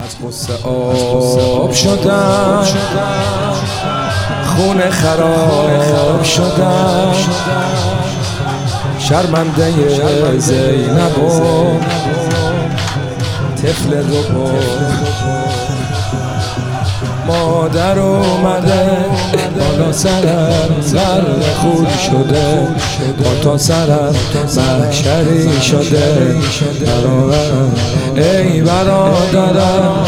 از غصه آب شدم، خون خراب شدم، شرمنده زینب و طفل رو مادر اومده بالا سرم غرق خون شده، با تا سرم محشری شده. برادرم ای برادرم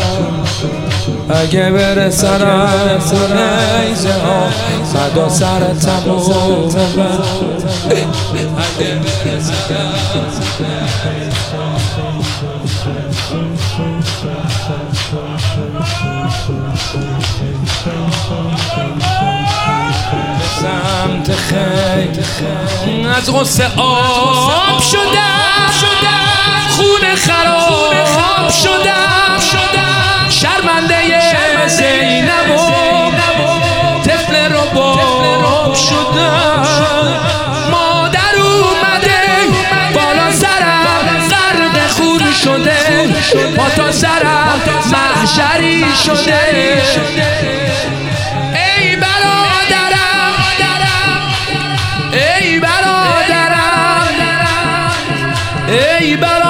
اگه بره سرم نیزه ها فدا سر تموم من، اگه بره سرم سمت خیل از غصه آب شدم، خون خراب شدم، شرمنده زینب و طفل رباب شدم. مادر اومده بالا سرم غرق خون شده، با تا سرم محشری شده. ای برادرم ای برادرم ای برادرم